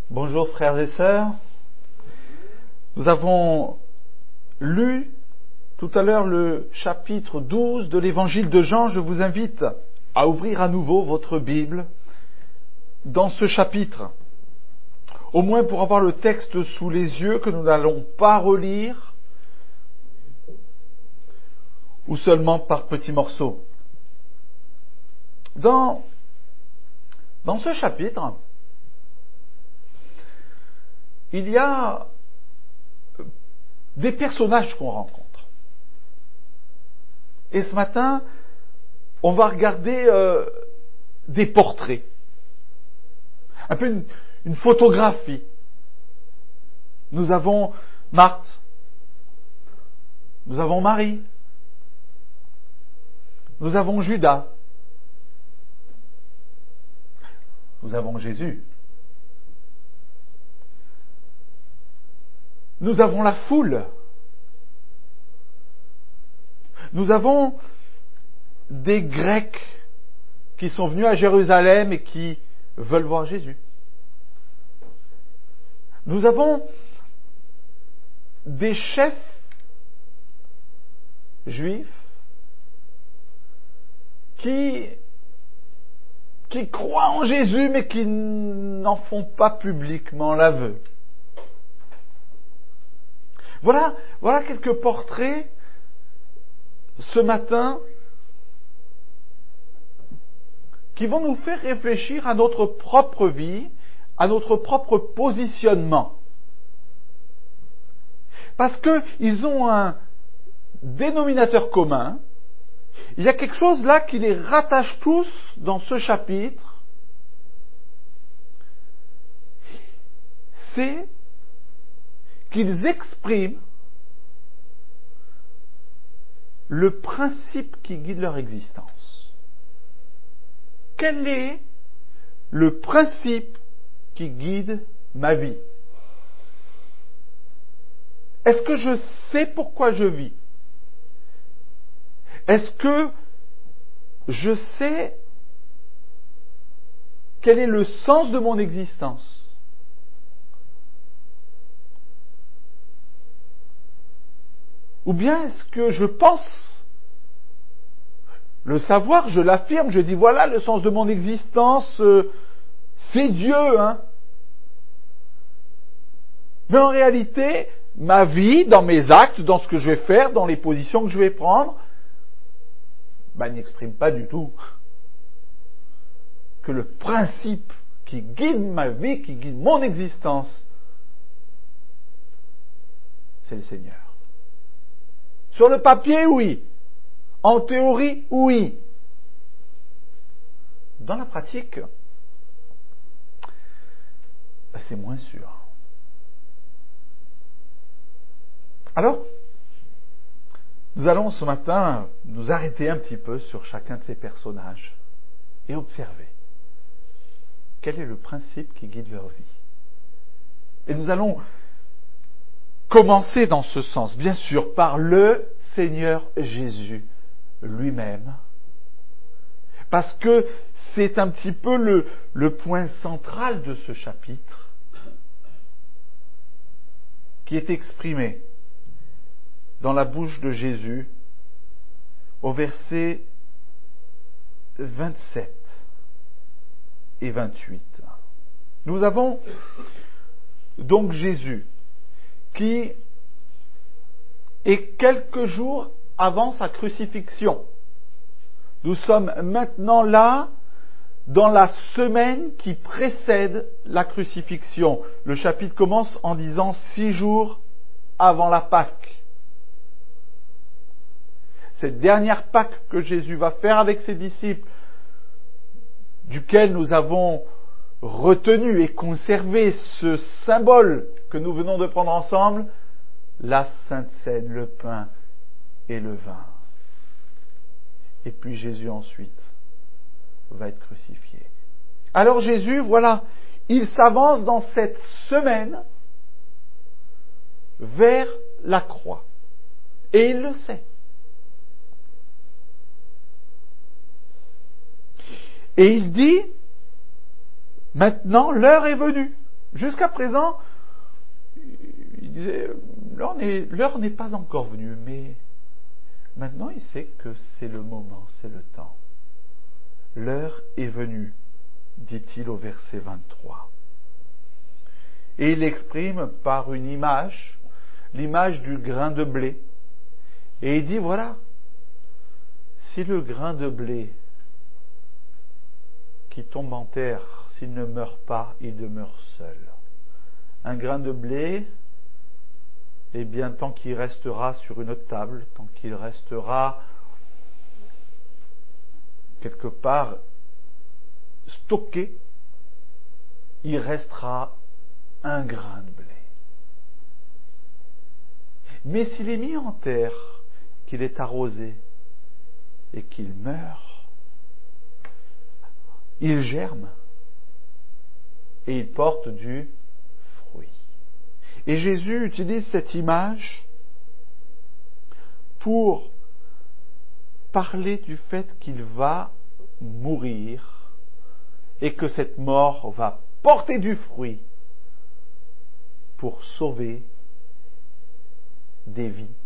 Bonjour frères et sœurs. Nous avons lu tout à l'heure le chapitre 12 de l'évangile de Jean. Je vous invite à ouvrir à nouveau votre Bible dans ce chapitre, au moins pour avoir le texte sous les yeux que nous n'allons pas relire, ou seulement par petits morceaux. Dans ce chapitre, il y a des personnages qu'on rencontre. Et ce matin, on va regarder des portraits. Un peu une photographie. Nous avons Marthe. Nous avons Marie. Nous avons Judas. Nous avons Jésus. Nous avons la foule. Nous avons des Grecs qui sont venus à Jérusalem et qui veulent voir Jésus. Nous avons des chefs juifs qui croient en Jésus mais qui n'en font pas publiquement l'aveu. Voilà quelques portraits ce matin qui vont nous faire réfléchir à notre propre vie, à notre propre positionnement. Parce qu'ils ont un dénominateur commun. Il y a quelque chose là qui les rattache tous dans ce chapitre. C'est qu'ils expriment le principe qui guide leur existence. Quel est le principe qui guide ma vie? Est-ce que je sais pourquoi je vis? Est-ce que je sais quel est le sens de mon existence? Ou bien est-ce que je pense le savoir, je l'affirme, je dis voilà le sens de mon existence, c'est Dieu, hein. Mais en réalité, ma vie, dans mes actes, dans ce que je vais faire, dans les positions que je vais prendre, n'exprime pas du tout que le principe qui guide ma vie, qui guide mon existence, c'est le Seigneur. Sur le papier, oui. En théorie, oui. Dans la pratique, c'est moins sûr. Alors, nous allons ce matin nous arrêter un petit peu sur chacun de ces personnages et observer quel est le principe qui guide leur vie. Et nous allons commencer dans ce sens, bien sûr, par le Seigneur Jésus lui-même, parce que c'est un petit peu le point central de ce chapitre qui est exprimé dans la bouche de Jésus au verset 27 et 28. Nous avons donc Jésus qui est quelques jours avant sa crucifixion. Nous sommes maintenant là dans la semaine qui précède la crucifixion. Le chapitre commence en disant 6 jours avant la Pâque. Cette dernière Pâque que Jésus va faire avec ses disciples, duquel nous avons retenu et conservé ce symbole que nous venons de prendre ensemble, la Sainte Seine, le pain et le vin. Et puis Jésus ensuite va être crucifié. Alors Jésus, voilà, il s'avance dans cette semaine vers la croix. Et il le sait. Et il dit, maintenant l'heure est venue. Jusqu'à présent, il disait, l'heure n'est pas encore venue, mais maintenant il sait que c'est le moment, c'est le temps. L'heure est venue, dit-il au verset 23. Et il l'exprime par une image, l'image du grain de blé. Et il dit, voilà, si le grain de blé qui tombe en terre, s'il ne meurt pas, il demeure seul. Un grain de blé, eh bien, tant qu'il restera sur une table, tant qu'il restera quelque part stocké, il restera un grain de blé. Mais s'il est mis en terre, qu'il est arrosé et qu'il meurt, il germe et il porte du fruit. Et Jésus utilise cette image pour parler du fait qu'il va mourir et que cette mort va porter du fruit pour sauver des vies,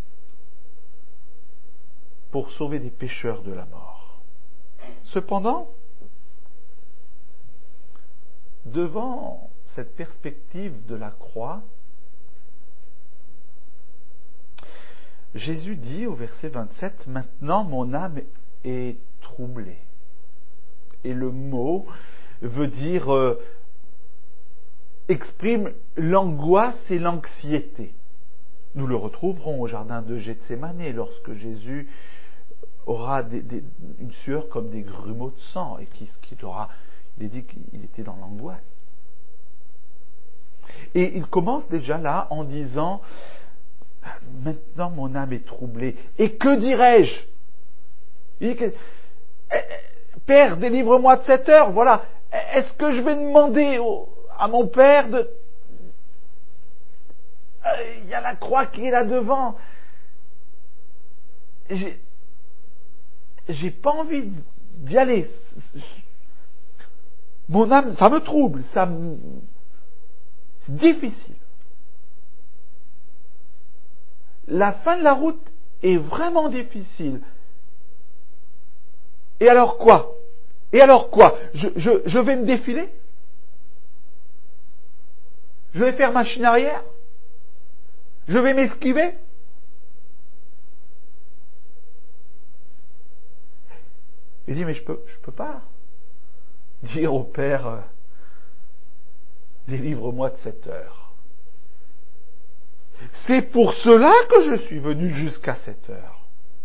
pour sauver des pécheurs de la mort. Cependant, devant cette perspective de la croix, Jésus dit au verset 27, « Maintenant mon âme est troublée. » Et le mot veut dire, exprime l'angoisse et l'anxiété. Nous le retrouverons au jardin de Gethsémanée lorsque Jésus aura une sueur comme des grumeaux de sang et il est dit qu'il était dans l'angoisse. Et il commence déjà là en disant, maintenant mon âme est troublée. Et que dirais-je? Il dit, Père, délivre-moi de cette heure. Voilà. Est-ce que je vais demander à mon Père de... Il y a la croix qui est là devant. J'ai pas envie d'y aller. Mon âme, ça me trouble. C'est difficile. La fin de la route est vraiment difficile. Et alors quoi? Je vais me défiler? Je vais faire machine arrière? Je vais m'esquiver? Il dit, mais je peux pas dire au Père, délivre-moi de cette heure. C'est pour cela que je suis venu jusqu'à cette heure.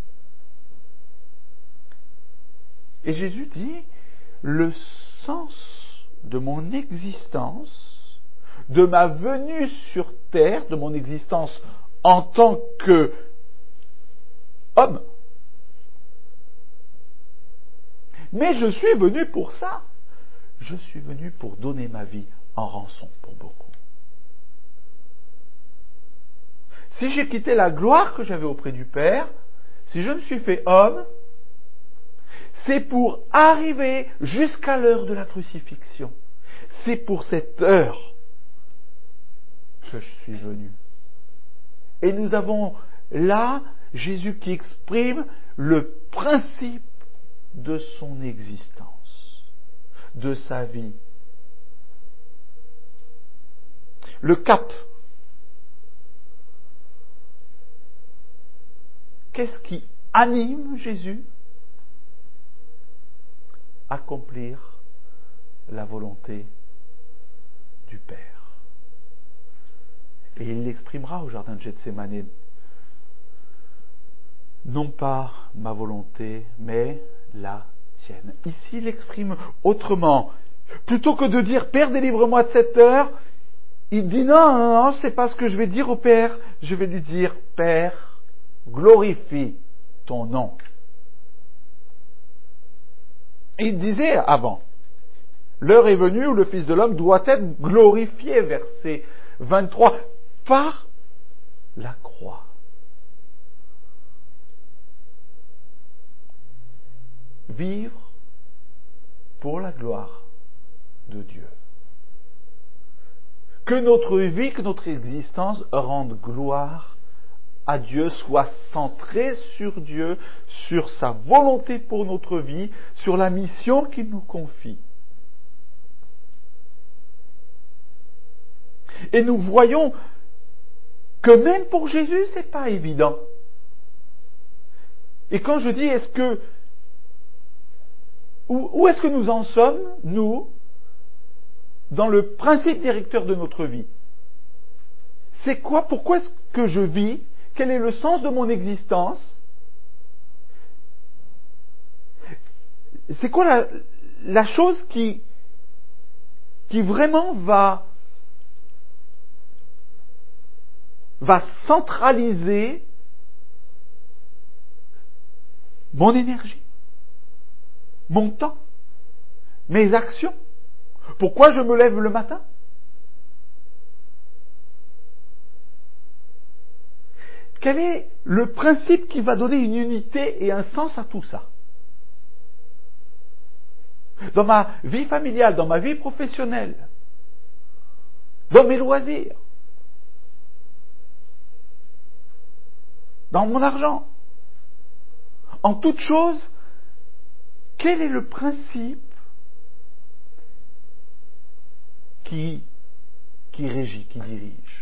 Et Jésus dit, le sens de mon existence, de ma venue sur terre, de mon existence en tant que homme, mais je suis venu pour ça. Je suis venu pour donner ma vie en rançon pour beaucoup. Si j'ai quitté la gloire que j'avais auprès du Père, si je me suis fait homme, c'est pour arriver jusqu'à l'heure de la crucifixion. C'est pour cette heure que je suis venu. Et nous avons là Jésus qui exprime le principe de son existence, de sa vie. Le cap. Qu'est-ce qui anime Jésus? Accomplir la volonté du Père. Et il l'exprimera au jardin de Gethsémanée. Non pas ma volonté, mais la tienne. Ici, il l'exprime autrement. Plutôt que de dire, Père, délivre-moi de cette heure, il dit, non, c'est pas ce que je vais dire au Père. Je vais lui dire, Père, glorifie ton nom. Il disait avant, l'heure est venue où le Fils de l'homme doit être glorifié, verset 23, par la croix. Vivre pour la gloire de Dieu. que notre vie, que notre existence rende gloire à Dieu, soit centrée sur Dieu, sur sa volonté pour notre vie, sur la mission qu'il nous confie. Et nous voyons que même pour Jésus, c'est pas évident. Et quand je dis où est-ce que nous en sommes, nous, dans le principe directeur de notre vie? C'est quoi? Pourquoi est-ce que je vis? Quel est le sens de mon existence? C'est quoi la chose qui vraiment va centraliser mon énergie, mon temps, mes actions? Pourquoi je me lève le matin? Quel est le principe qui va donner une unité et un sens à tout ça? Dans ma vie familiale, dans ma vie professionnelle, dans mes loisirs, dans mon argent, en toute chose, quel est le principe qui régit, qui dirige?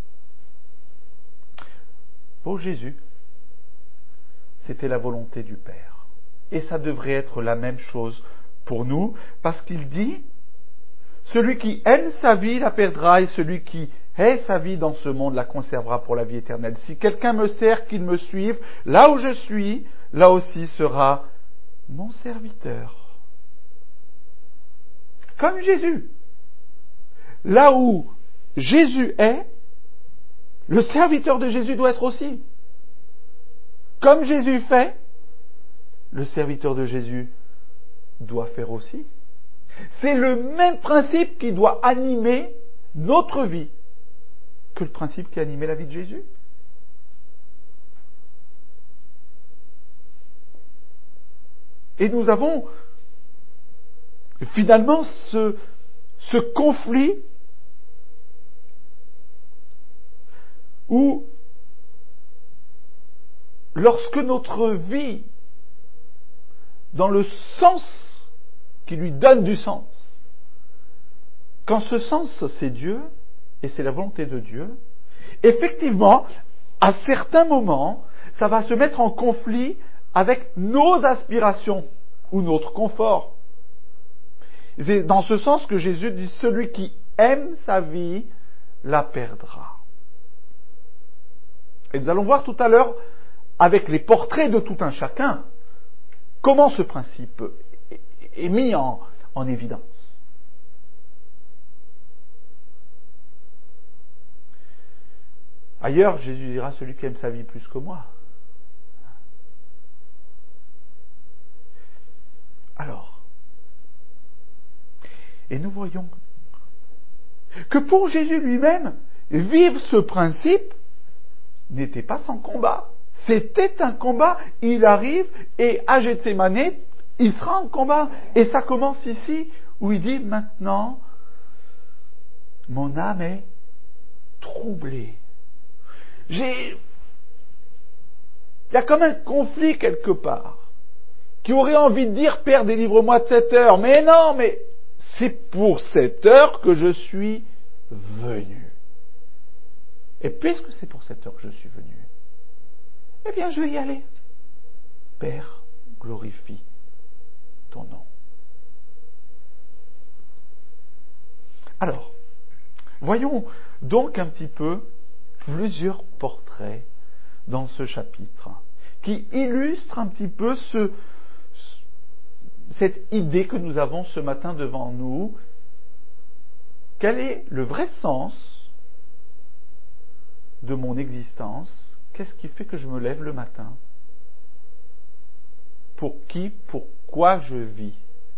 Pour Jésus, c'était la volonté du Père. Et ça devrait être la même chose pour nous, parce qu'il dit, celui qui aime sa vie la perdra, et celui qui hait sa vie dans ce monde la conservera pour la vie éternelle. Si quelqu'un me sert, qu'il me suive, là où je suis, là aussi sera mon serviteur. Comme Jésus. Là où Jésus est, le serviteur de Jésus doit être aussi. Comme Jésus fait, le serviteur de Jésus doit faire aussi. C'est le même principe qui doit animer notre vie que le principe qui a animé la vie de Jésus. Et nous avons finalement ce conflit où, lorsque notre vie, dans le sens qui lui donne du sens, quand ce sens c'est Dieu, et c'est la volonté de Dieu, effectivement, à certains moments, ça va se mettre en conflit avec nos aspirations ou notre confort. C'est dans ce sens que Jésus dit, celui qui aime sa vie la perdra. Et nous allons voir tout à l'heure, avec les portraits de tout un chacun, comment ce principe est mis en évidence. Ailleurs, Jésus dira, celui qui aime sa vie plus que moi. Alors, et nous voyons que pour Jésus lui-même, vivre ce principe n'était pas sans combat. C'était un combat. Il arrive et à Gethsémane, il sera en combat. Et ça commence ici, où il dit, maintenant, mon âme est troublée. Il y a comme un conflit quelque part, qui aurait envie de dire, Père, délivre-moi de cette heure. Mais non, mais c'est pour cette heure que je suis venu. Et puisque c'est pour cette heure que je suis venu, eh bien je vais y aller. Père, glorifie ton nom. Alors, voyons donc un petit peu plusieurs portraits dans ce chapitre qui illustrent un petit peu cette idée que nous avons ce matin devant nous. Quel est le vrai sens de mon existence? Qu'est-ce qui fait que je me lève le matin? Pour qui, pourquoi je vis?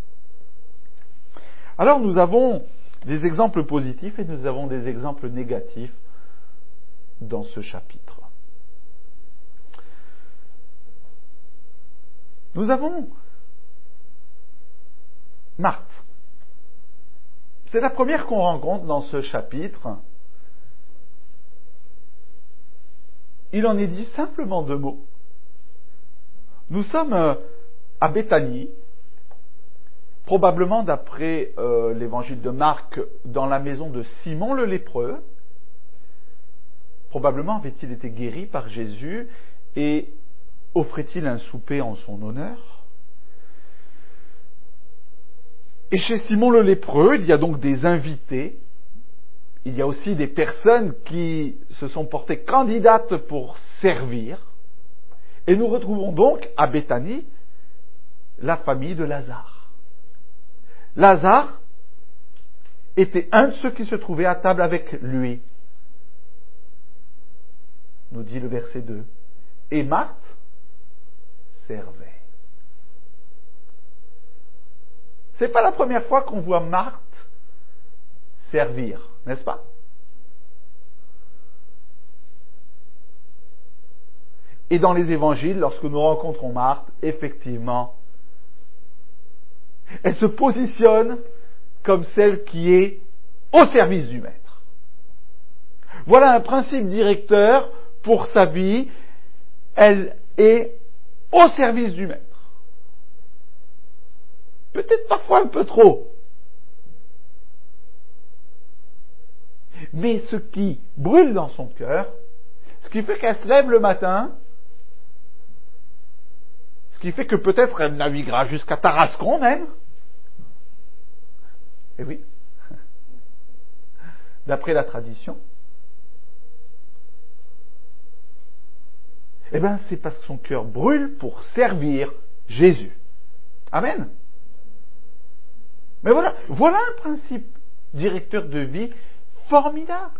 Alors nous avons des exemples positifs et nous avons des exemples négatifs dans ce chapitre. Nous avons Marthe. C'est la première qu'on rencontre dans ce chapitre. Il en est dit simplement 2 mots. Nous sommes à Béthanie, probablement d'après l'évangile de Marc, dans la maison de Simon le lépreux. Probablement avait-il été guéri par Jésus et offrait-il un souper en son honneur. Et chez Simon le lépreux, il y a donc des invités. Il y a aussi des personnes qui se sont portées candidates pour servir. Et nous retrouvons donc à Béthanie la famille de Lazare. Lazare était un de ceux qui se trouvaient à table avec lui, nous dit le verset 2. Et Marthe servait. C'est pas la première fois qu'on voit Marthe servir, n'est-ce pas? Et dans les évangiles, lorsque nous rencontrons Marthe, effectivement, elle se positionne comme celle qui est au service du Maître. Voilà un principe directeur pour sa vie. Elle est au service du Maître. Peut-être parfois un peu trop. Mais ce qui brûle dans son cœur, ce qui fait qu'elle se lève le matin, ce qui fait que peut-être elle naviguera jusqu'à Tarascon même. Et oui, d'après la tradition, eh bien c'est parce que son cœur brûle pour servir Jésus. Amen. Mais voilà un principe directeur de vie formidable.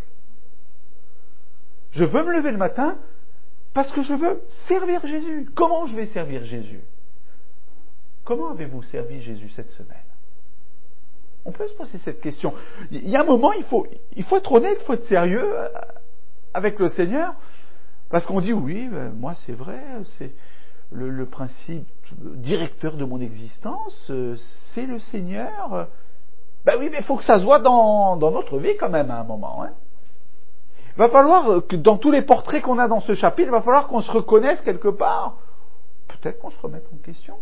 Je veux me lever le matin parce que je veux servir Jésus. Comment je vais servir Jésus? Comment avez-vous servi Jésus cette semaine? On peut se poser cette question. Il y a un moment, il faut être honnête, il faut être sérieux avec le Seigneur, parce qu'on dit oui, moi c'est vrai, c'est le principe directeur de mon existence, c'est le Seigneur. Ben oui, mais il faut que ça se voit dans notre vie quand même à un moment. Hein. Il va falloir que dans tous les portraits qu'on a dans ce chapitre, il va falloir qu'on se reconnaisse quelque part. Peut-être qu'on se remette en question.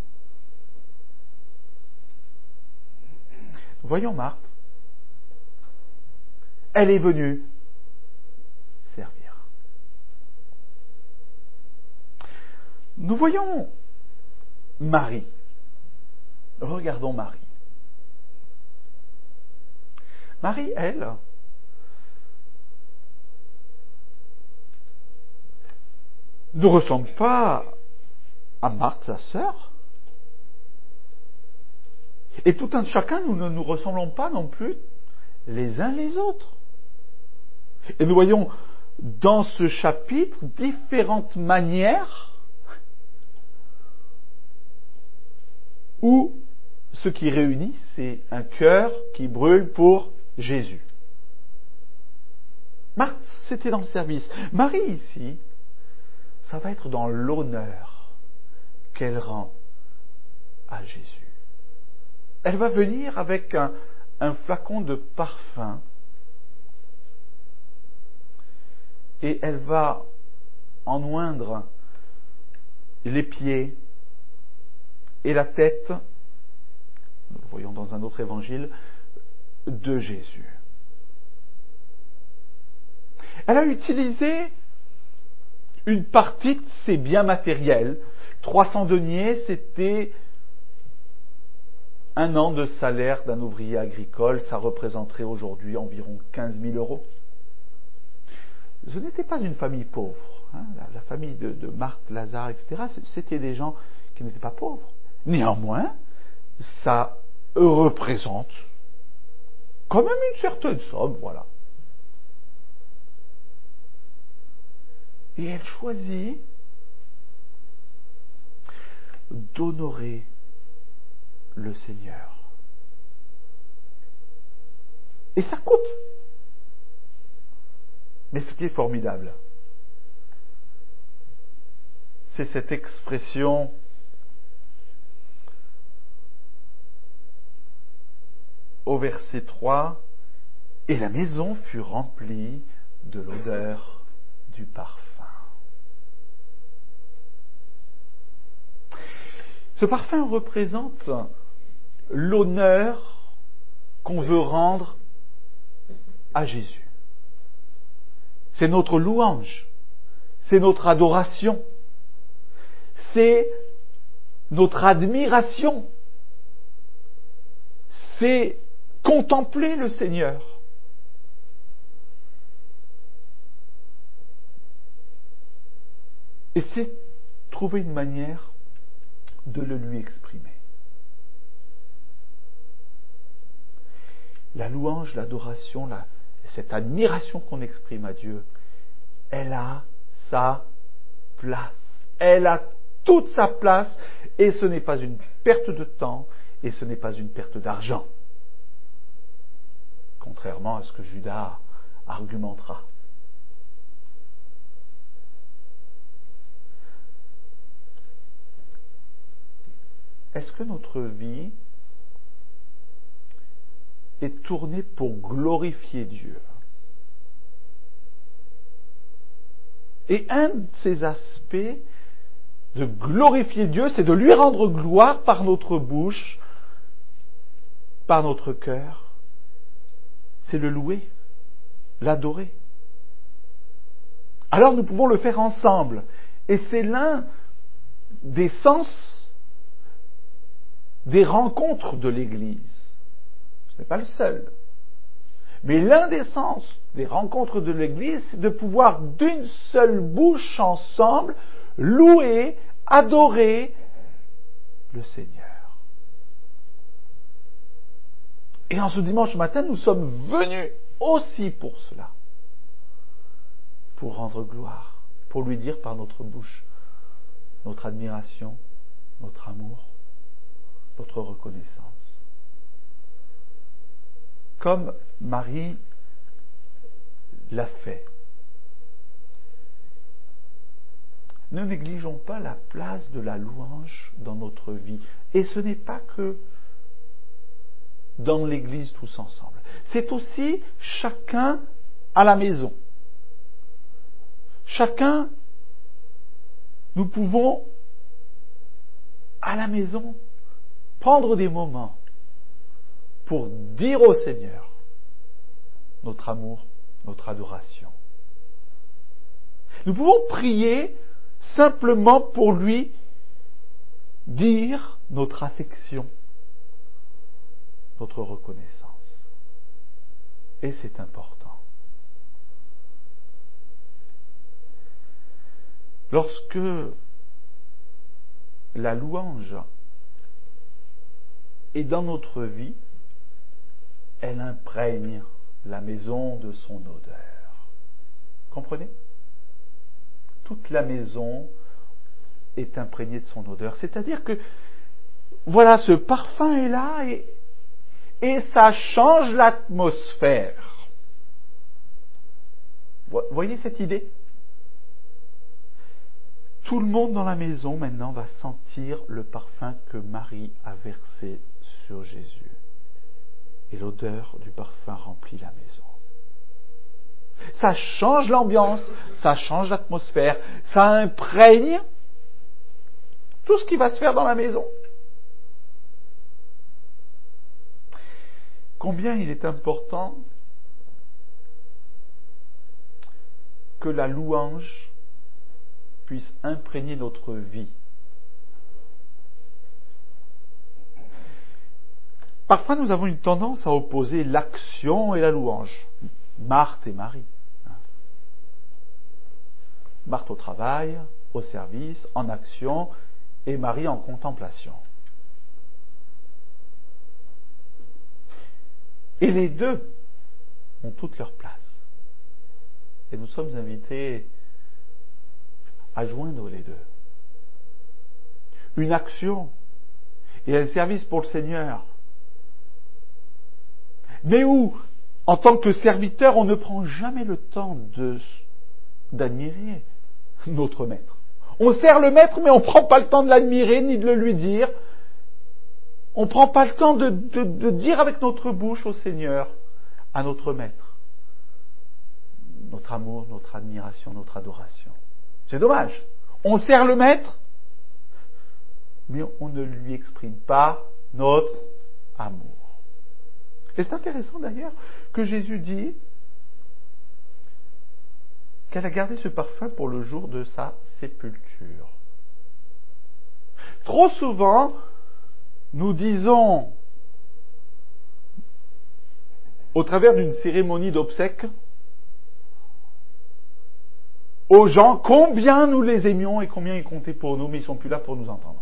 Voyons Marthe. Elle est venue servir. Nous voyons Marie. Regardons Marie. Marie, elle, ne ressemble pas à Marthe, sa sœur. Et tout un chacun, nous ne nous ressemblons pas non plus les uns les autres. Et nous voyons dans ce chapitre différentes manières où ce qui réunit, c'est un cœur qui brûle pour Jésus. Marthe, c'était dans le service. Marie, ici, ça va être dans l'honneur qu'elle rend à Jésus. Elle va venir avec un flacon de parfum et elle va en oindre les pieds et la tête, nous le voyons dans un autre évangile, de Jésus. Elle a utilisé une partie de ses biens matériels. 300 deniers, c'était 1 an de salaire d'un ouvrier agricole, ça représenterait aujourd'hui environ 15 000 euros. Ce n'était pas une famille pauvre. Hein. La famille de Marthe, Lazare, etc., c'était des gens qui n'étaient pas pauvres. Néanmoins, ça représente quand même une certaine somme, voilà. Et elle choisit d'honorer le Seigneur. Et ça coûte. Mais ce qui est formidable, c'est cette expression au verset 3, « Et la maison fut remplie de l'odeur du parfum. » Ce parfum représente l'honneur qu'on veut rendre à Jésus. C'est notre louange, c'est notre adoration, c'est notre admiration, c'est contempler le Seigneur. Et c'est trouver une manière de le lui exprimer. La louange, l'adoration, cette admiration qu'on exprime à Dieu, elle a sa place. Elle a toute sa place et ce n'est pas une perte de temps et ce n'est pas une perte d'argent. Contrairement à ce que Judas argumentera. Est-ce que notre vie est tournée pour glorifier Dieu? Et un de ces aspects de glorifier Dieu, c'est de lui rendre gloire par notre bouche, par notre cœur. C'est le louer, l'adorer. Alors nous pouvons le faire ensemble. Et c'est l'un des sens des rencontres de l'Église. Ce n'est pas le seul. Mais l'un des sens des rencontres de l'Église, c'est de pouvoir d'une seule bouche ensemble louer, adorer le Seigneur. Et en ce dimanche matin, nous sommes venus aussi pour cela. Pour rendre gloire, pour lui dire par notre bouche notre admiration, notre amour, notre reconnaissance. Comme Marie l'a fait. Ne négligeons pas la place de la louange dans notre vie. Et ce n'est pas que dans l'Église tous ensemble. C'est aussi chacun à la maison. Chacun, nous pouvons à la maison prendre des moments pour dire au Seigneur notre amour, notre adoration. Nous pouvons prier simplement pour lui dire notre affection, notre reconnaissance. Et c'est important. Lorsque la louange est dans notre vie, elle imprègne la maison de son odeur. Comprenez ? Toute la maison est imprégnée de son odeur. C'est-à-dire que, voilà, ce parfum est là et ça change l'atmosphère. Voyez cette idée ? Tout le monde dans la maison maintenant va sentir le parfum que Marie a versé sur Jésus. Et l'odeur du parfum remplit la maison. Ça change l'ambiance, ça change l'atmosphère, ça imprègne tout ce qui va se faire dans la maison. Combien il est important que la louange puisse imprégner notre vie. Parfois, nous avons une tendance à opposer l'action et la louange. Marthe et Marie. Marthe au travail, au service, en action, et Marie en contemplation. Et les deux ont toute leur place. Et nous sommes invités à joindre les deux. Une action et un service pour le Seigneur. Mais où, en tant que serviteur, on ne prend jamais le temps d'admirer notre maître. On sert le maître, mais on ne prend pas le temps de l'admirer ni de le lui dire. On ne prend pas le temps de dire avec notre bouche au Seigneur, à notre Maître, notre amour, notre admiration, notre adoration. C'est dommage. On sert le Maître, mais on ne lui exprime pas notre amour. Et c'est intéressant d'ailleurs que Jésus dit qu'elle a gardé ce parfum pour le jour de sa sépulture. Trop souvent, nous disons, au travers d'une cérémonie d'obsèques, aux gens combien nous les aimions et combien ils comptaient pour nous, mais ils ne sont plus là pour nous entendre.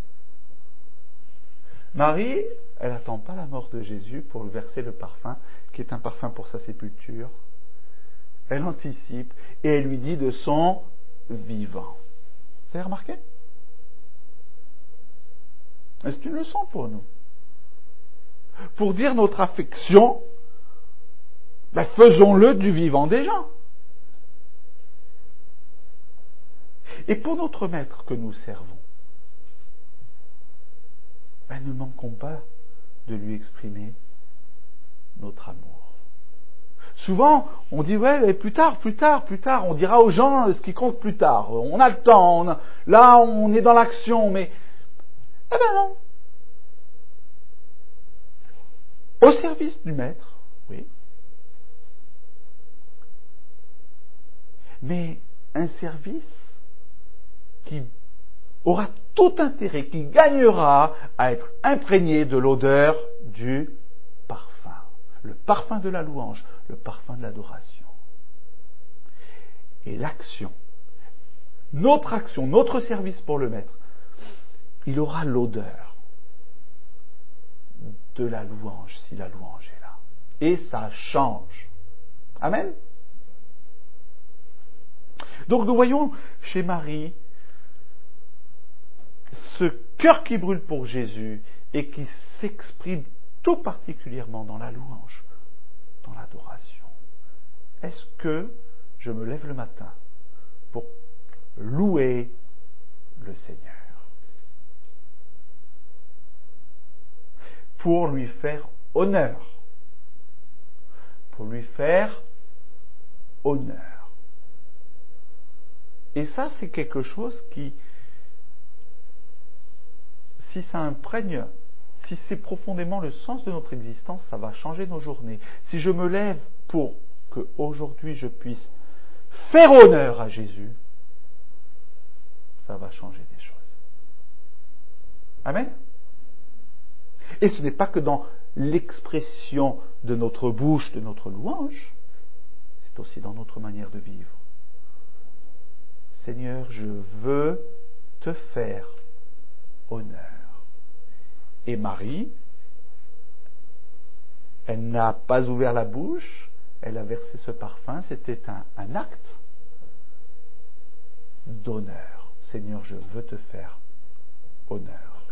Marie, elle n'attend pas la mort de Jésus pour verser le parfum, qui est un parfum pour sa sépulture. Elle anticipe et elle lui dit de son vivant. Vous avez remarqué ? C'est une leçon pour nous. Pour dire notre affection, faisons-le du vivant des gens. Et pour notre Maître que nous servons, ne manquons pas de lui exprimer notre amour. Souvent, on dit, plus tard, on dira aux gens ce qui compte plus tard. On a le temps, là on est dans l'action, mais... non. Au service du Maître, oui. Mais un service qui aura tout intérêt, qui gagnera à être imprégné de l'odeur du parfum. Le parfum de la louange, le parfum de l'adoration. Et l'action, notre service pour le Maître, il aura l'odeur de la louange, si la louange est là. Et ça change. Amen. Donc nous voyons chez Marie ce cœur qui brûle pour Jésus et qui s'exprime tout particulièrement dans la louange, dans l'adoration. Est-ce que je me lève le matin pour louer le Seigneur, pour lui faire honneur, Et ça, c'est quelque chose qui, si ça imprègne, si c'est profondément le sens de notre existence, ça va changer nos journées. Si je me lève pour qu'aujourd'hui je puisse faire honneur à Jésus, ça va changer des choses. Amen. Et ce n'est pas que dans l'expression de notre bouche, de notre louange, c'est aussi dans notre manière de vivre. Seigneur, je veux te faire honneur. Et Marie, elle n'a pas ouvert la bouche, elle a versé ce parfum, c'était un acte d'honneur. Seigneur, je veux te faire honneur.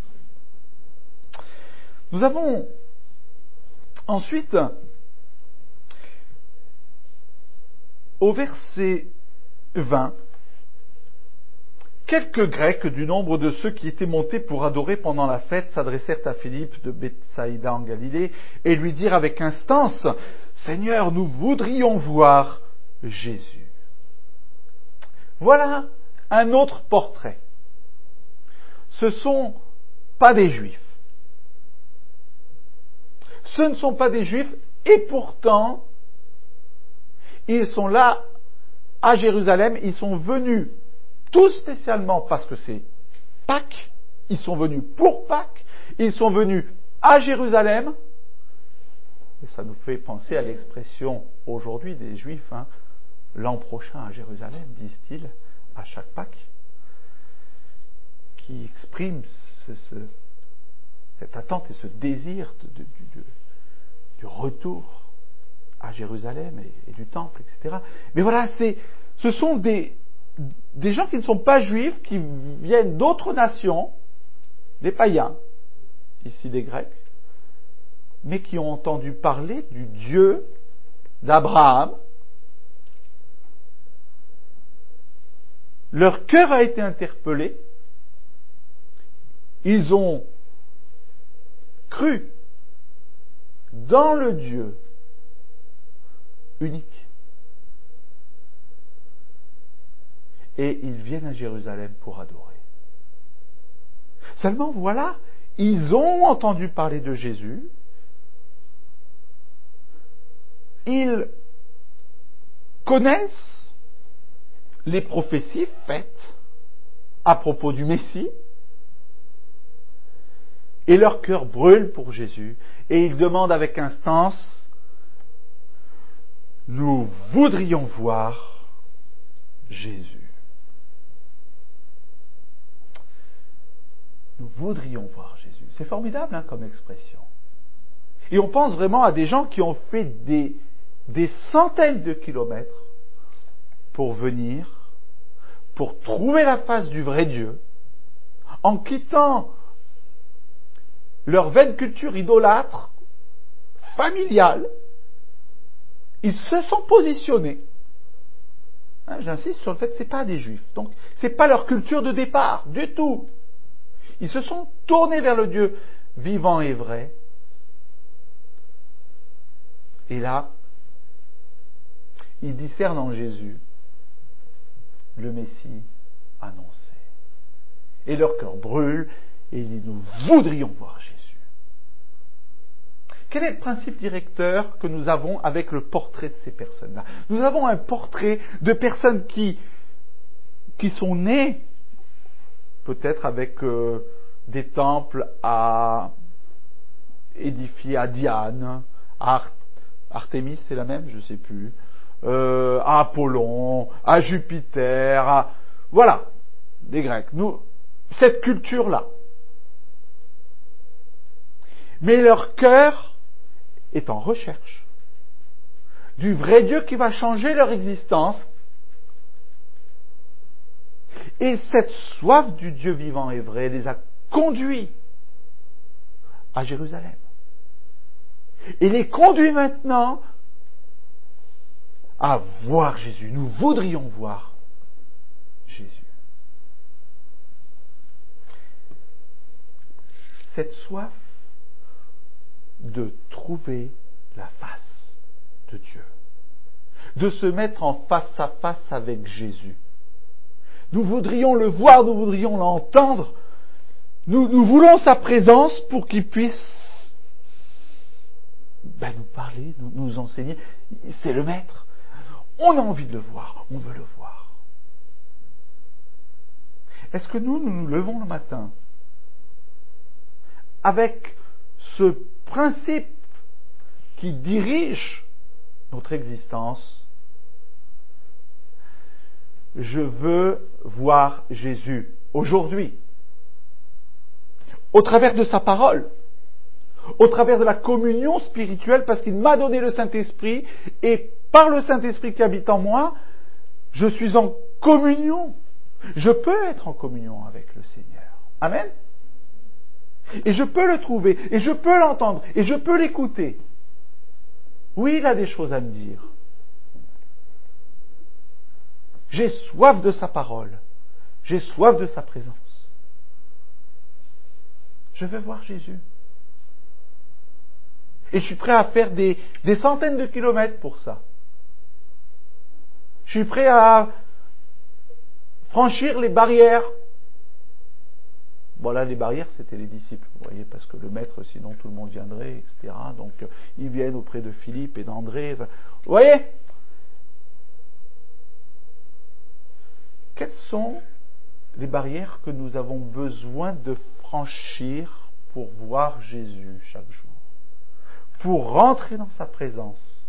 Nous avons ensuite, au verset 20, quelques Grecs du nombre de ceux qui étaient montés pour adorer pendant la fête s'adressèrent à Philippe de Bethsaïda en Galilée et lui dirent avec instance, « Seigneur, nous voudrions voir Jésus. » Voilà un autre portrait. Ce ne sont pas des Juifs. Ce ne sont pas des Juifs et pourtant, ils sont là à Jérusalem, ils sont venus tout spécialement parce que c'est Pâques, ils sont venus pour Pâques, ils sont venus à Jérusalem, et ça nous fait penser à l'expression aujourd'hui des Juifs, l'an prochain à Jérusalem, disent-ils, à chaque Pâques, qui exprime cette attente et ce désir du retour à Jérusalem et du temple, etc. Mais voilà, ce sont des gens qui ne sont pas juifs, qui viennent d'autres nations, des païens, ici des Grecs, mais qui ont entendu parler du Dieu d'Abraham. Leur cœur a été interpellé. Ils ont cru dans le Dieu unique. Et ils viennent à Jérusalem pour adorer. Seulement voilà, ils ont entendu parler de Jésus, ils connaissent les prophéties faites à propos du Messie, et leur cœur brûle pour Jésus, et ils demandent avec instance, nous voudrions voir Jésus. Nous voudrions voir Jésus. C'est formidable comme expression. Et on pense vraiment à des gens qui ont fait des centaines de kilomètres pour venir, pour trouver la face du vrai Dieu, en quittant leur vaine culture idolâtre, familiale. Ils se sont positionnés. J'insiste sur le fait que ce n'est pas des Juifs. Donc, ce n'est pas leur culture de départ, du tout. Ils se sont tournés vers le Dieu vivant et vrai. Et là, ils discernent en Jésus le Messie annoncé. Et leur cœur brûle, et ils disent, nous voudrions voir Jésus. Quel est le principe directeur que nous avons avec le portrait de ces personnes-là? Nous avons un portrait de personnes qui sont nées, peut-être avec des temples à édifier à Diane, à Artémis, c'est la même, je ne sais plus, à Apollon, à Jupiter, voilà, des Grecs. Cette culture-là. Mais leur cœur est en recherche du vrai Dieu qui va changer leur existence. Et cette soif du Dieu vivant et vrai les a conduits à Jérusalem. Et les conduit maintenant à voir Jésus. Nous voudrions voir Jésus. Cette soif de trouver la face de Dieu, de se mettre en face à face avec Jésus. Nous voudrions le voir, nous voudrions l'entendre, nous voulons sa présence pour qu'il puisse nous parler, nous enseigner. C'est le Maître. On a envie de le voir, on veut le voir. Est-ce que nous nous levons le matin avec ce principe qui dirige notre existence? Je veux voir Jésus aujourd'hui, au travers de sa parole, au travers de la communion spirituelle, parce qu'il m'a donné le Saint-Esprit, et par le Saint-Esprit qui habite en moi, je suis en communion. Je peux être en communion avec le Seigneur. Amen. Et je peux le trouver, et je peux l'entendre, et je peux l'écouter. Oui, il a des choses à me dire. J'ai soif de sa parole. J'ai soif de sa présence. Je veux voir Jésus. Et je suis prêt à faire des centaines de kilomètres pour ça. Je suis prêt à franchir les barrières. Bon là, les barrières, c'était les disciples, vous voyez, parce que le Maître, sinon tout le monde viendrait, etc. Donc, ils viennent auprès de Philippe et d'André. Vous voyez? Quelles sont les barrières que nous avons besoin de franchir pour voir Jésus chaque jour? Pour rentrer dans sa présence?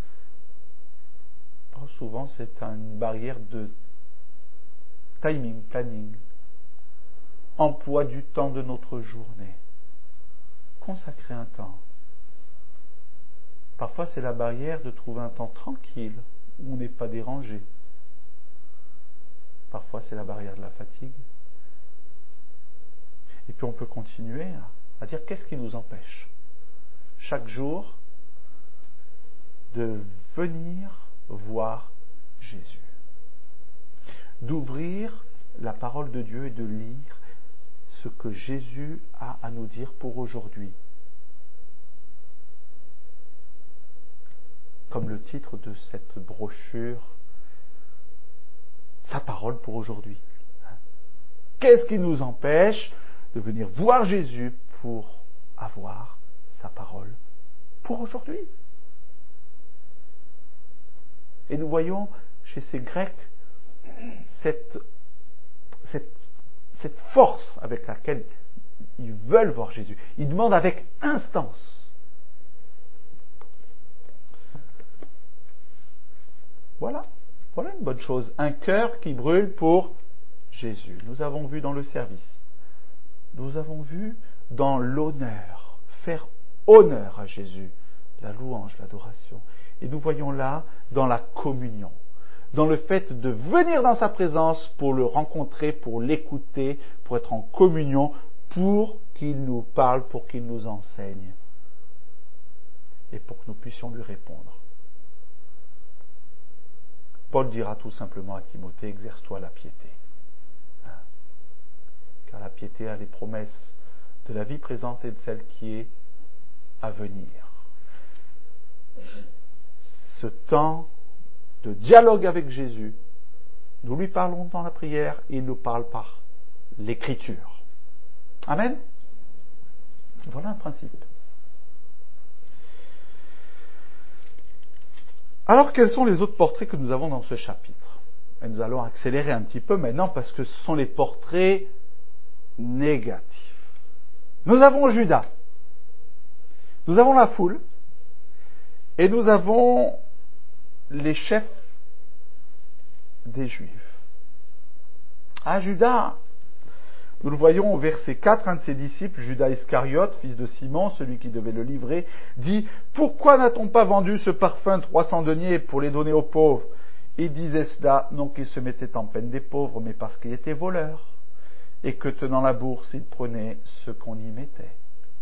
Souvent, c'est une barrière de timing, planning. Emploi du temps de notre journée. Consacrer un temps. Parfois, c'est la barrière de trouver un temps tranquille, où on n'est pas dérangé. Parfois, c'est la barrière de la fatigue. Et puis, on peut continuer à dire qu'est-ce qui nous empêche, chaque jour, de venir voir Jésus. D'ouvrir la parole de Dieu et de lire ce que Jésus a à nous dire pour aujourd'hui, comme le titre de cette brochure, sa parole pour aujourd'hui. Qu'est-ce qui nous empêche de venir voir Jésus pour avoir sa parole pour aujourd'hui? Et nous voyons chez ces Grecs cette force avec laquelle ils veulent voir Jésus. Ils demandent avec instance. Voilà une bonne chose. Un cœur qui brûle pour Jésus. Nous avons vu dans le service. Nous avons vu dans l'honneur, faire honneur à Jésus, la louange, l'adoration. Et nous voyons là dans la communion, dans le fait de venir dans sa présence pour le rencontrer, pour l'écouter, pour être en communion, pour qu'il nous parle, pour qu'il nous enseigne et pour que nous puissions lui répondre. Paul dira tout simplement à Timothée, exerce-toi la piété. Car la piété a les promesses de la vie présente et de celle qui est à venir. Ce temps de dialogue avec Jésus, nous lui parlons dans la prière et il nous parle par l'écriture. Amen. Voilà un principe. Alors, quels sont les autres portraits que nous avons dans ce chapitre? Et nous allons accélérer un petit peu maintenant parce que ce sont les portraits négatifs. Nous avons Judas, nous avons la foule et nous avons les chefs des Juifs. À Judas, nous le voyons au verset 4, un de ses disciples, Judas Iscariote, fils de Simon, celui qui devait le livrer, dit « Pourquoi n'a-t-on pas vendu ce parfum 300 deniers pour les donner aux pauvres ?» Il disait cela, non qu'il se mettait en peine des pauvres, mais parce qu'il était voleur, et que tenant la bourse, il prenait ce qu'on y mettait.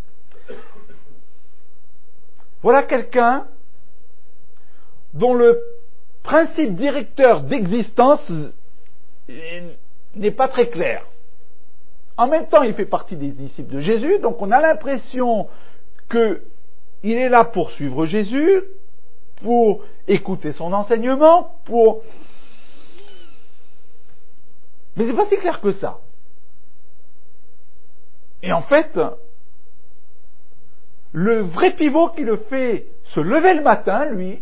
Voilà quelqu'un dont le principe directeur d'existence n'est pas très clair. En même temps, il fait partie des disciples de Jésus, donc on a l'impression qu'il est là pour suivre Jésus, pour écouter son enseignement, Mais c'est pas si clair que ça. Et en fait, le vrai pivot qui le fait se lever le matin, lui,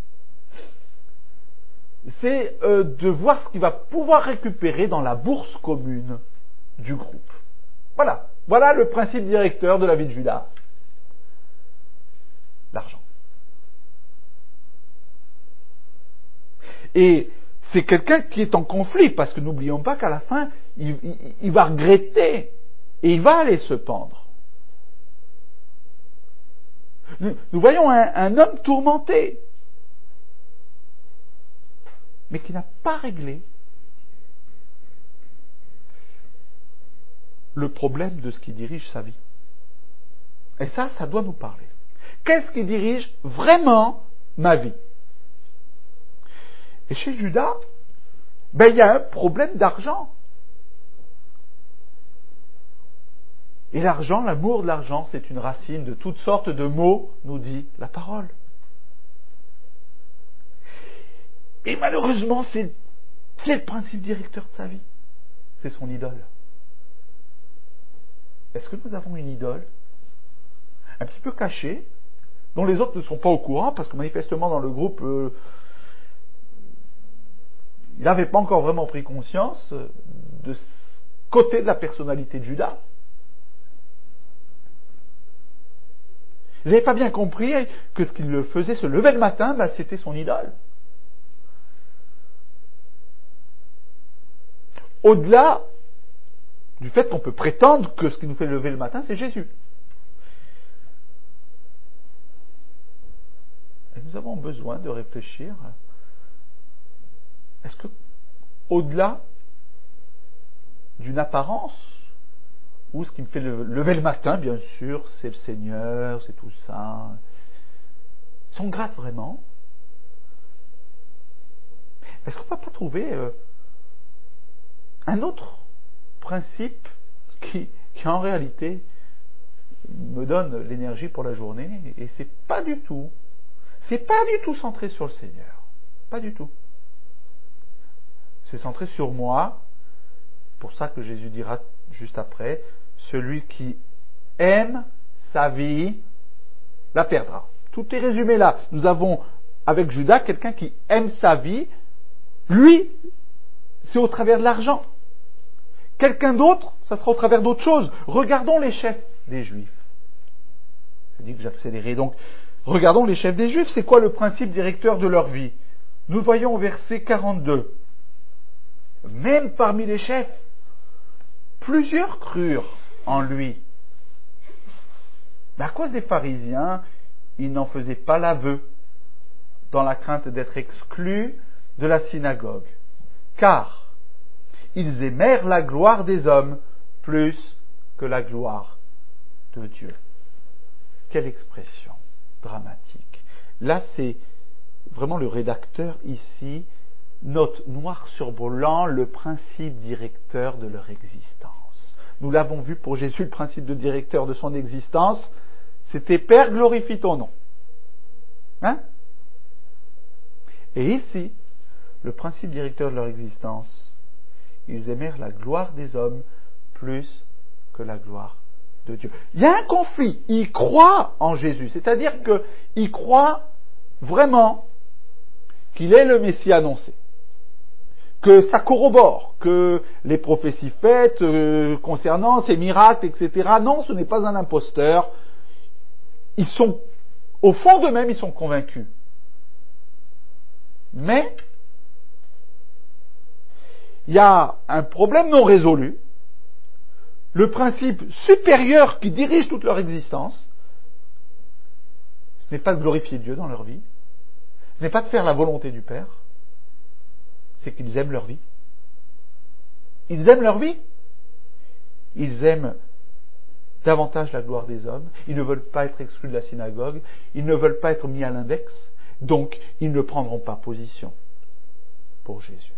c'est de voir ce qu'il va pouvoir récupérer dans la bourse commune du groupe. Voilà le principe directeur de la vie de Judas. L'argent. Et c'est quelqu'un qui est en conflit, parce que n'oublions pas qu'à la fin, il va regretter et il va aller se pendre. Nous voyons un homme tourmenté, mais qui n'a pas réglé le problème de ce qui dirige sa vie. Et ça doit nous parler. Qu'est-ce qui dirige vraiment ma vie? Et chez Judas, il y a un problème d'argent. Et l'argent, l'amour de l'argent, c'est une racine de toutes sortes de maux, nous dit la parole. Et malheureusement, c'est le principe directeur de sa vie. C'est son idole. Est-ce que nous avons une idole un petit peu cachée, dont les autres ne sont pas au courant, parce que manifestement dans le groupe, ils n'avaient pas encore vraiment pris conscience de ce côté de la personnalité de Judas. Ils n'avaient pas bien compris que ce qui le faisait se lever le matin, c'était son idole. Au-delà du fait qu'on peut prétendre que ce qui nous fait lever le matin, c'est Jésus. Et nous avons besoin de réfléchir. Est-ce que, au-delà d'une apparence, ou ce qui me fait lever le matin, bien sûr, c'est le Seigneur, c'est tout ça, si on gratte vraiment, est-ce qu'on ne va pas trouver un autre principe qui en réalité me donne l'énergie pour la journée, et c'est pas du tout c'est pas du tout centré sur le Seigneur. Pas du tout. C'est centré sur moi. Pour ça que Jésus dira juste après, celui qui aime sa vie la perdra. Tout est résumé là. Nous avons avec Judas quelqu'un qui aime sa vie. Lui, c'est au travers de l'argent. Quelqu'un d'autre, ça sera au travers d'autres choses. Regardons les chefs des Juifs. Je dis que j'accélérais. Donc, regardons les chefs des Juifs. C'est quoi le principe directeur de leur vie? Nous le voyons au verset 42. Même parmi les chefs, plusieurs crurent en lui. Mais à cause des pharisiens, ils n'en faisaient pas l'aveu, dans la crainte d'être exclus de la synagogue. Car ils aimèrent la gloire des hommes plus que la gloire de Dieu. Quelle expression dramatique. Là, c'est vraiment le rédacteur ici note noir sur blanc le principe directeur de leur existence. Nous l'avons vu pour Jésus, le principe de directeur de son existence, c'était Père, glorifie ton nom. Hein? Et ici, le principe directeur de leur existence, ils aimèrent la gloire des hommes plus que la gloire de Dieu. Il y a un conflit. Ils croient en Jésus, c'est-à-dire qu'ils croient vraiment qu'il est le Messie annoncé, que ça corrobore, que les prophéties faites concernant ces miracles, etc. Non, ce n'est pas un imposteur. Ils sont, au fond d'eux-mêmes, ils sont convaincus. Mais il y a un problème non résolu. Le principe supérieur qui dirige toute leur existence, ce n'est pas de glorifier Dieu dans leur vie, ce n'est pas de faire la volonté du Père, c'est qu'ils aiment leur vie. Ils aiment leur vie. Ils aiment davantage la gloire des hommes. Ils ne veulent pas être exclus de la synagogue. Ils ne veulent pas être mis à l'index. Donc, ils ne prendront pas position pour Jésus.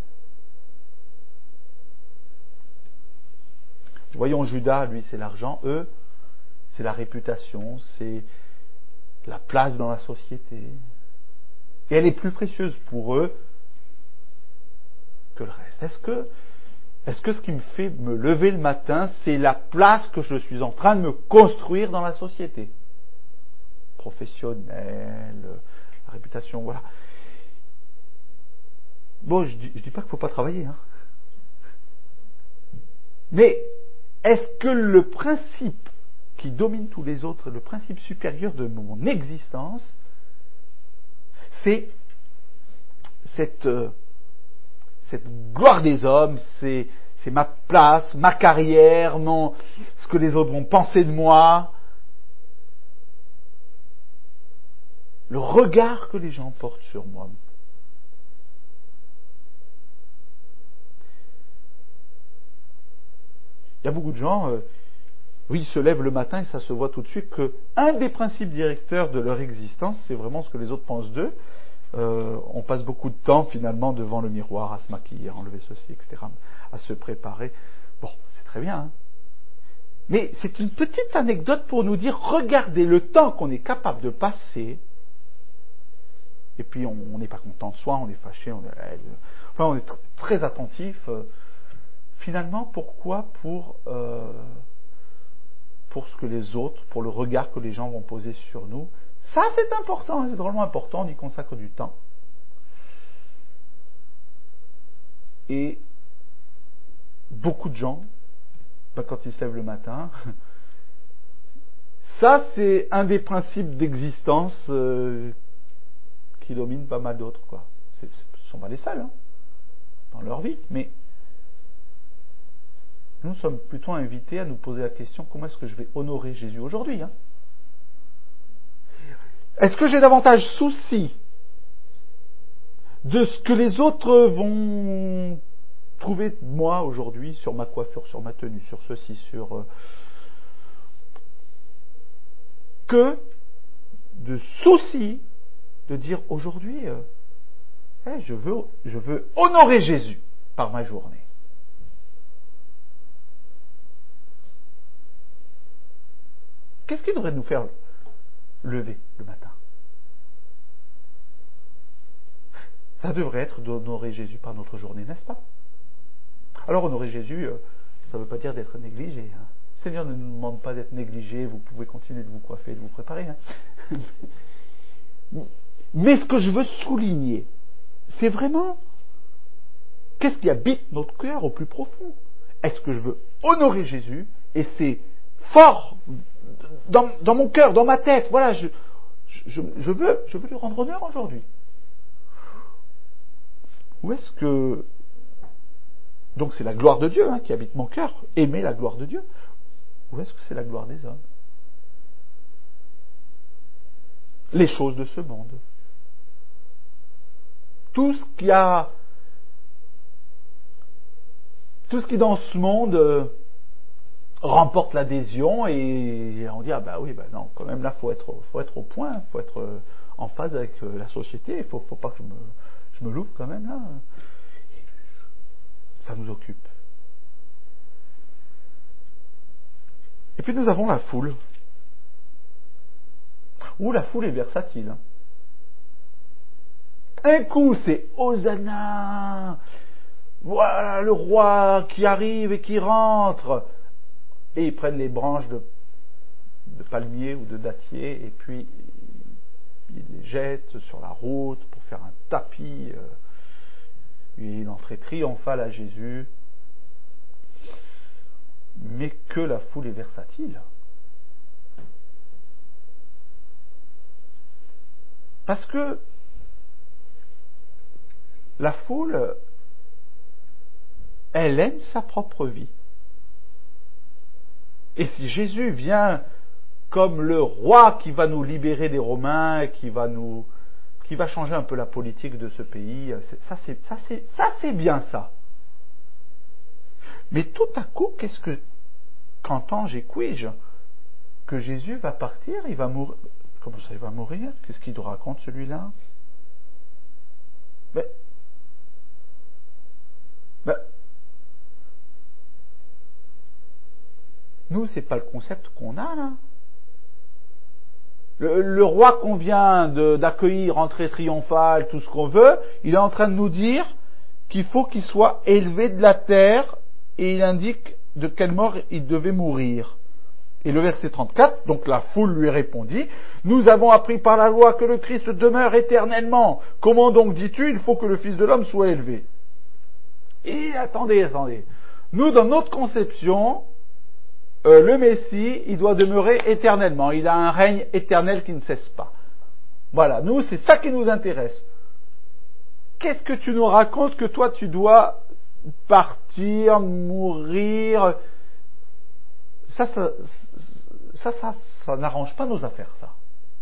Voyons Judas, lui, c'est l'argent. Eux, c'est la réputation, c'est la place dans la société. Et elle est plus précieuse pour eux que le reste. Est-ce que ce qui me fait me lever le matin, c'est la place que je suis en train de me construire dans la société? Professionnelle, la réputation, voilà. Bon, je dis pas qu'il ne faut pas travailler, hein. Mais est-ce que le principe qui domine tous les autres, le principe supérieur de mon existence, c'est cette gloire des hommes, c'est ma place, ma carrière, ce que les autres vont penser de moi, le regard que les gens portent sur moi. Il y a beaucoup de gens, oui, ils se lèvent le matin et ça se voit tout de suite qu'un des principes directeurs de leur existence, c'est vraiment ce que les autres pensent d'eux. On passe beaucoup de temps finalement devant le miroir à se maquiller, à enlever ceci, etc., à se préparer. Bon, c'est très bien, hein. Mais c'est une petite anecdote pour nous dire, regardez le temps qu'on est capable de passer, et puis on n'est pas content de soi, on est fâché, on est très attentif. Finalement, pourquoi? Pour ce que les autres, pour le regard que les gens vont poser sur nous. Ça, c'est important, c'est drôlement important, on y consacre du temps. Et beaucoup de gens, quand ils se lèvent le matin, ça, c'est un des principes d'existence qui domine pas mal d'autres, quoi. Ce ne sont pas les seuls, hein, dans leur vie, mais nous sommes plutôt invités à nous poser la question, comment est-ce que je vais honorer Jésus aujourd'hui, hein? Est-ce que j'ai davantage souci de ce que les autres vont trouver de moi aujourd'hui, sur ma coiffure, sur ma tenue, sur ceci, que de souci de dire aujourd'hui, je veux honorer Jésus par ma journée. Qu'est-ce qui devrait nous faire lever le matin? Ça devrait être d'honorer Jésus par notre journée, n'est-ce pas? Alors honorer Jésus, ça ne veut pas dire d'être négligé. Hein. Le Seigneur ne nous demande pas d'être négligé, vous pouvez continuer de vous coiffer, de vous préparer. Hein. Mais ce que je veux souligner, c'est vraiment qu'est-ce qui habite notre cœur au plus profond. Est-ce que je veux honorer Jésus? Et c'est fort dans mon cœur, dans ma tête. Voilà, je veux lui rendre honneur aujourd'hui. Ou est-ce que... Donc c'est la gloire de Dieu qui habite mon cœur, aimer la gloire de Dieu. Ou est-ce que c'est la gloire des hommes? Les choses de ce monde. Tout ce qui dans ce monde remporte l'adhésion et on dit ah bah oui, bah non, quand même là faut être au point, faut être en phase avec la société, il faut pas que je me loupe quand même là. Ça nous occupe. Et puis nous avons la foule. La foule est versatile. Un coup c'est Hosanna, voilà le roi qui arrive et qui rentre. Et ils prennent les branches de palmier ou de dattier et puis ils les jettent sur la route pour faire un tapis, une entrée triomphale à Jésus. Mais que la foule est versatile. Parce que la foule, elle aime sa propre vie. Et si Jésus vient comme le roi qui va nous libérer des Romains, et qui va changer un peu la politique de ce pays, ça c'est bien ça. Mais tout à coup, qu'entends-je et puis-je que Jésus va partir, il va mourir. Comment ça, il va mourir? Qu'est-ce qu'il nous raconte celui-là? Mais nous, c'est pas le concept qu'on a là. Le roi qu'on vient d'accueillir, entrée triomphale, tout ce qu'on veut, il est en train de nous dire qu'il faut qu'il soit élevé de la terre et il indique de quelle mort il devait mourir. Et le verset 34, donc la foule lui répondit, « Nous avons appris par la loi que le Christ demeure éternellement. Comment donc dis-tu, il faut que le Fils de l'homme soit élevé ?» Et attendez. Nous, dans notre conception, le Messie, il doit demeurer éternellement. Il a un règne éternel qui ne cesse pas. Voilà, nous, c'est ça qui nous intéresse. Qu'est-ce que tu nous racontes que toi, tu dois mourir? Ça n'arrange pas nos affaires, ça.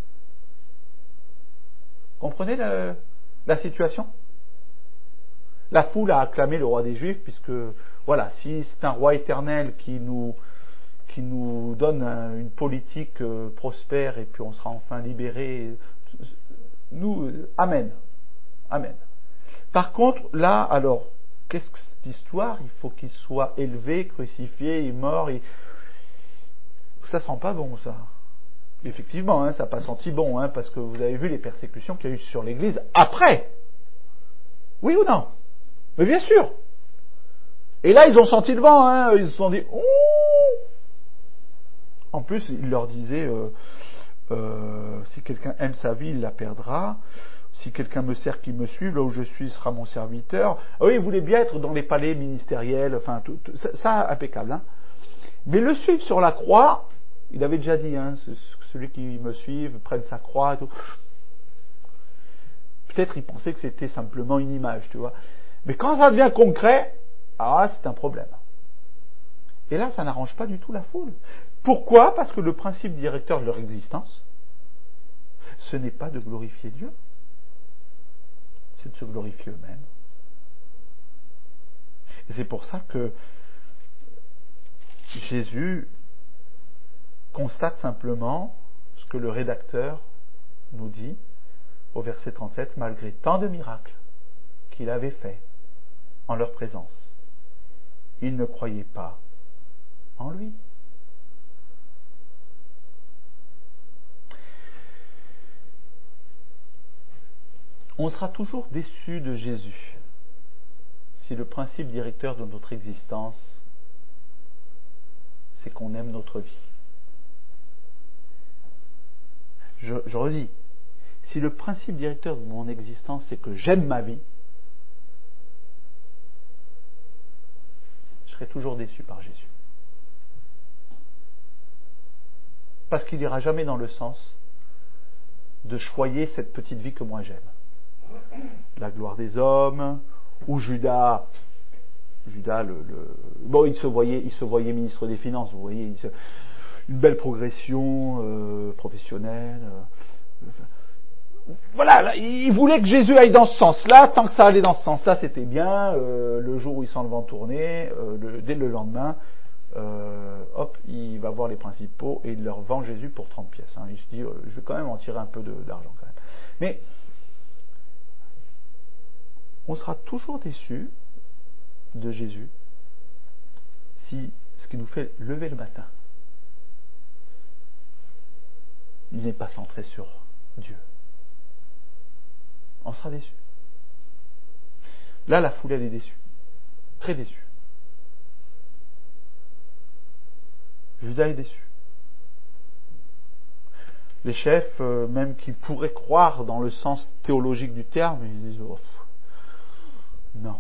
Comprenez la situation? La foule a acclamé le roi des Juifs, puisque, voilà, si c'est un roi éternel qui nous donne une politique prospère et puis on sera enfin libérés, nous, amen. Amen. Par contre, là, alors, qu'est-ce que cette histoire? Il faut qu'il soit élevé, crucifié, il est mort, ça sent pas bon, ça. Effectivement, ça n'a pas senti bon, parce que vous avez vu les persécutions qu'il y a eu sur l'Église après. Oui ou non? Mais bien sûr. Et là, ils ont senti le vent, ils se sont dit, ouh. En plus, il leur disait, si quelqu'un aime sa vie, il la perdra. Si quelqu'un me sert, qu'il me suive, là où je suis sera mon serviteur. Ah oui, il voulait bien être dans les palais ministériels, enfin, ça impeccable. Mais le suivre sur la croix, il avait déjà dit, celui qui me suive prenne sa croix. Tout. Peut-être il pensait que c'était simplement une image, tu vois. Mais quand ça devient concret, c'est un problème. Et là, ça n'arrange pas du tout la foule. Pourquoi? Parce que le principe directeur de leur existence, ce n'est pas de glorifier Dieu, c'est de se glorifier eux-mêmes. Et c'est pour ça que Jésus constate simplement ce que le rédacteur nous dit au verset 37, malgré tant de miracles qu'il avait faits en leur présence, ils ne croyaient pas en lui. On sera toujours déçu de Jésus si le principe directeur de notre existence, c'est qu'on aime notre vie. Je redis, si le principe directeur de mon existence, c'est que j'aime ma vie, je serai toujours déçu par Jésus. Parce qu'il n'ira jamais dans le sens de choyer cette petite vie que moi j'aime. La gloire des hommes, ou Judas, bon, il se voyait ministre des Finances, vous voyez, une belle progression professionnelle. Voilà, là, il voulait que Jésus aille dans ce sens-là. Tant que ça allait dans ce sens-là, c'était bien. Le jour où il sent le vent tourner, dès le lendemain, hop, il va voir les principaux et il leur vend Jésus pour 30 pièces. Il se dit, je vais quand même en tirer un peu d'argent quand même. Mais on sera toujours déçu de Jésus si ce qui nous fait lever le matin, il n'est pas centré sur Dieu. On sera déçu. Là, la foule, elle est déçue. Très déçue. Judas est déçu. Les chefs, même qui pourraient croire dans le sens théologique du terme, ils disent, oh, non.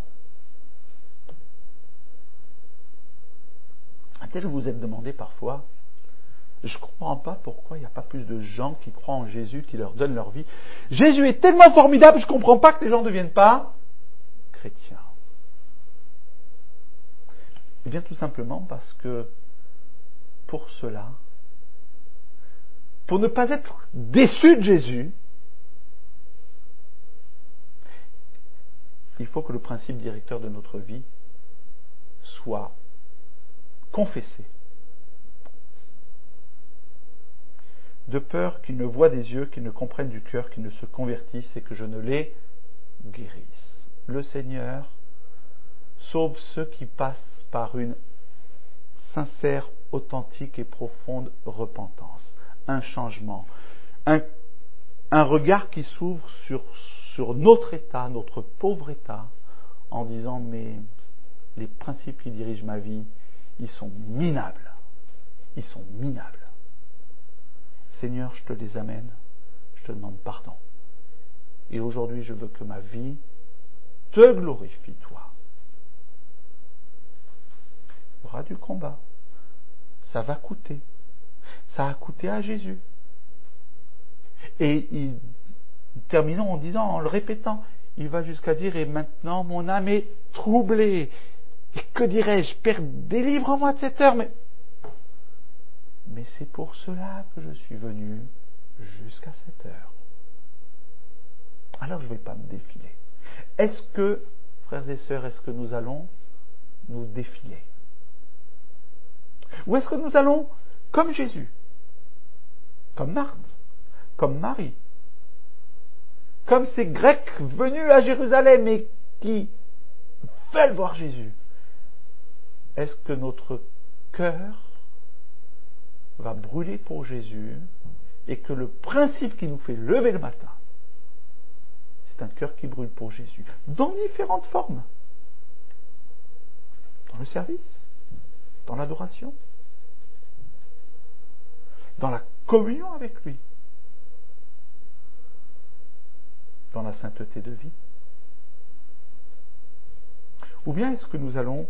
Peut-être vous vous êtes demandé parfois, je ne comprends pas pourquoi il n'y a pas plus de gens qui croient en Jésus, qui leur donnent leur vie. Jésus est tellement formidable, je ne comprends pas que les gens ne deviennent pas chrétiens. Eh bien, tout simplement parce que, pour cela, pour ne pas être déçus de Jésus, il faut que le principe directeur de notre vie soit confessé. De peur qu'ils ne voient des yeux, qu'ils ne comprennent du cœur, qu'ils ne se convertissent et que je ne les guérisse. Le Seigneur sauve ceux qui passent par une sincère, authentique et profonde repentance, un changement, un regard qui s'ouvre sur notre état, notre pauvre état, en disant mais les principes qui dirigent ma vie, ils sont minables. Ils sont minables. Seigneur, je te les amène, je te demande pardon. Et aujourd'hui, je veux que ma vie te glorifie, toi. Il y aura du combat. Ça va coûter. Ça a coûté à Jésus. Et terminons en disant, en le répétant, il va jusqu'à dire, et maintenant mon âme est troublée. Et que dirais-je, Père, délivre-moi de cette heure, mais c'est pour cela que je suis venu jusqu'à cette heure. Alors je ne vais pas me défiler. Est-ce que, frères et sœurs, est-ce que nous allons nous défiler? Ou est-ce que nous allons, comme Jésus, comme Marthe, comme Marie, comme ces Grecs venus à Jérusalem et qui veulent voir Jésus, est-ce que notre cœur va brûler pour Jésus et que le principe qui nous fait lever le matin, c'est un cœur qui brûle pour Jésus, dans différentes formes, dans le service, dans l'adoration, dans la communion avec lui, dans la sainteté de vie? Ou bien est-ce que nous allons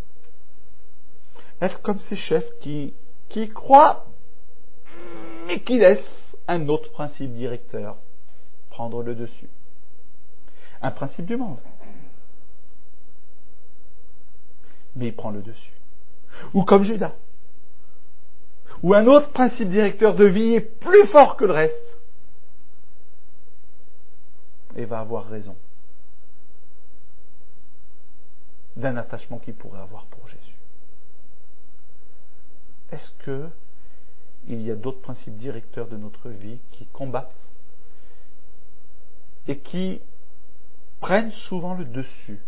être comme ces chefs qui croient, mais qui laissent un autre principe directeur prendre le dessus? Un principe du monde. Mais il prend le dessus. Ou comme Judas. Ou un autre principe directeur de vie est plus fort que le reste. Et va avoir raison d'un attachement qu'il pourrait avoir pour Jésus. Est-ce que il y a d'autres principes directeurs de notre vie qui combattent et qui prennent souvent le dessus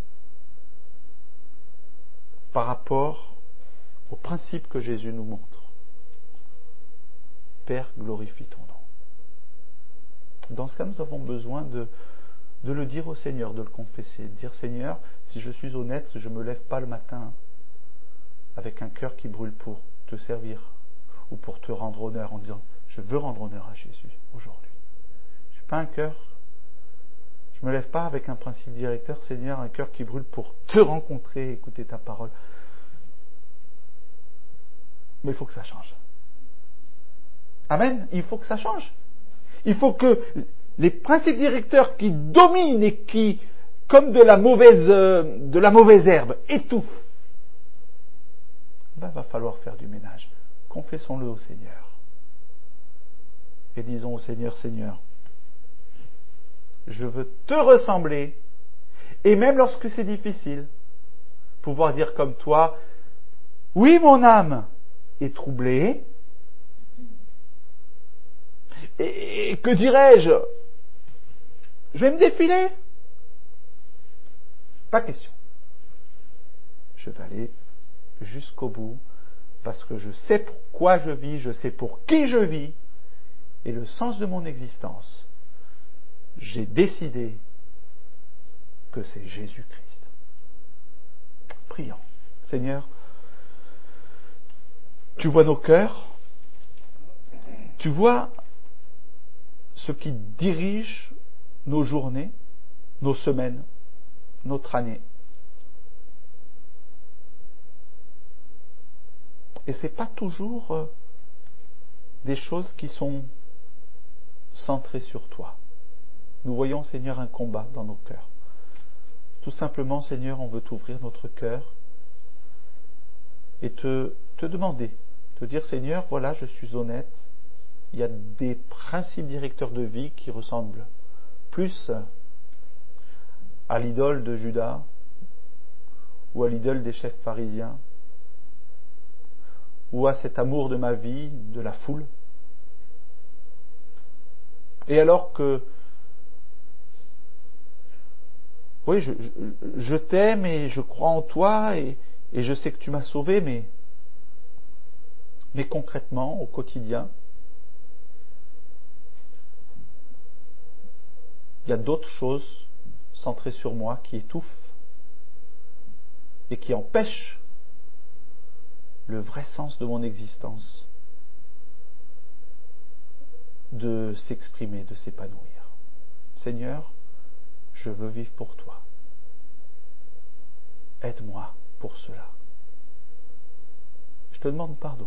par rapport aux principes que Jésus nous montre? Père, glorifie ton nom. Dans ce cas, nous avons besoin de de le dire au Seigneur, de le confesser, de dire Seigneur, si je suis honnête, je ne me lève pas le matin avec un cœur qui brûle pour te servir ou pour te rendre honneur en disant je veux rendre honneur à Jésus aujourd'hui. Je n'ai pas un cœur, je ne me lève pas avec un principe directeur, Seigneur, un cœur qui brûle pour te rencontrer, écouter ta parole. Mais il faut que ça change. Amen, il faut que ça change. Il faut que les principes directeurs qui dominent et qui, comme de la mauvaise herbe, étouffent, va falloir faire du ménage. Confessons-le au Seigneur. Et disons au Seigneur, Seigneur, je veux te ressembler, et même lorsque c'est difficile, pouvoir dire comme toi, oui, mon âme est troublée, et que dirais-je? Je vais me défiler. Pas question. Je vais aller jusqu'au bout, parce que je sais pourquoi je vis, je sais pour qui je vis, et le sens de mon existence. J'ai décidé que c'est Jésus-Christ. Prions. Seigneur, tu vois nos cœurs, tu vois ce qui dirige nos journées, nos semaines, notre année. Et ce n'est pas toujours des choses qui sont centrées sur toi. Nous voyons, Seigneur, un combat dans nos cœurs. Tout simplement, Seigneur, on veut t'ouvrir notre cœur et te demander, te dire, Seigneur, voilà, je suis honnête, il y a des principes directeurs de vie qui ressemblent plus à l'idole de Judas ou à l'idole des chefs pharisiens ou à cet amour de ma vie, de la foule. Et alors que, oui, je t'aime et je crois en toi et je sais que tu m'as sauvé, mais concrètement, au quotidien, il y a d'autres choses centrées sur moi qui étouffent et qui empêchent le vrai sens de mon existence de s'exprimer, de s'épanouir. Seigneur, je veux vivre pour toi. Aide-moi pour cela. Je te demande pardon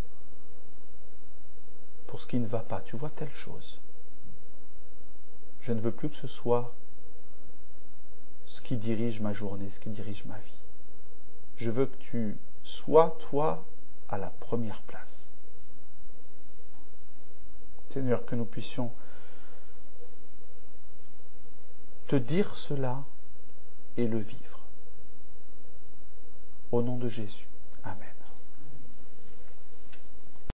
pour ce qui ne va pas. Tu vois telle chose. Je ne veux plus que ce soit ce qui dirige ma journée, ce qui dirige ma vie. Je veux que tu sois, toi, à la première place. Seigneur, que nous puissions te dire cela et le vivre. Au nom de Jésus.